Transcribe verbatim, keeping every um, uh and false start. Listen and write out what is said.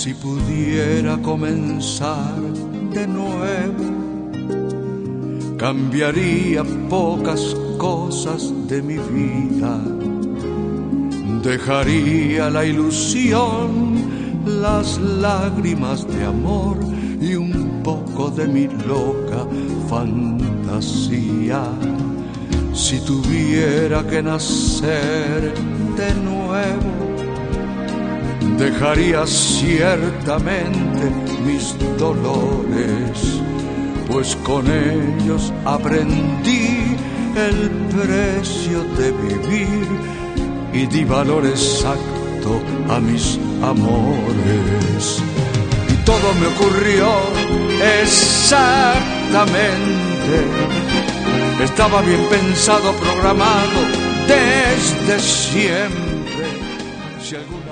Si pudiera comenzar de nuevo, cambiaría pocas cosas de mi vida. Dejaría la ilusión, las lágrimas de amor y un poco de mi loca fantasía. Si tuviera que nacer de nuevo, dejaría ciertamente mis dolores, pues con ellos aprendí el precio de vivir y di valor exacto a mis amores. Y todo me ocurrió exactamente, estaba bien pensado, programado desde siempre. Si algún